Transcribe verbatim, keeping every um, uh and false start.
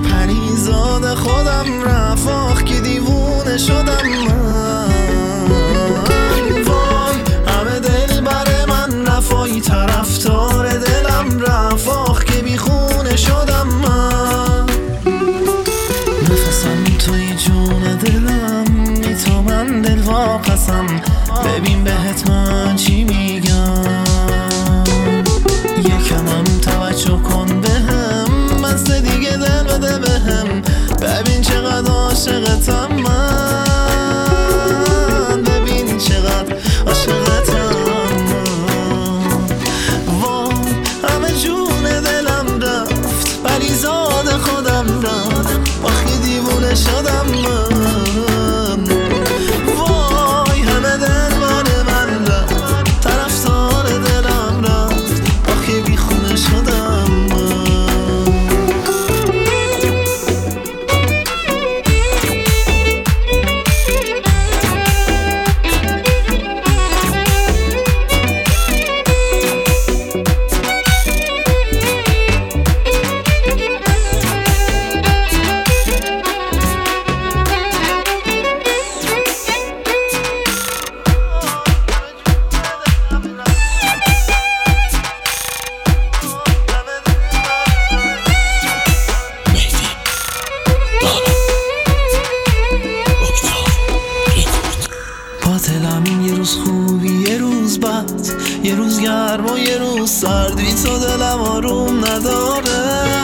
پریزاد خودم رفت، آخ که دیوونه شدم من. وای همه دل بر من رفایی، طرفدار دلم رفت، آخ که بیخونه شدم من. نفسم توی جون دلم، بی تو من دل واپسم، ببین بهت من چی میگم. یکمم توجه کن بهم، بس دیگه دل بده بهم، ببین چقدر عاشقتم من، ببین چقدر عاشقتم من. وای همه جون دلم رفت، پریزاد خودم رفت، آخی دیوونه شدم من. وای همه دل بال من رفت، طرفدار دلم رفت، آخی بیخونه شدم من. دلم یه روز خوبی یه روز بد، یه روز گرم و یه روز سرد، بی تو دلم آروم نداره.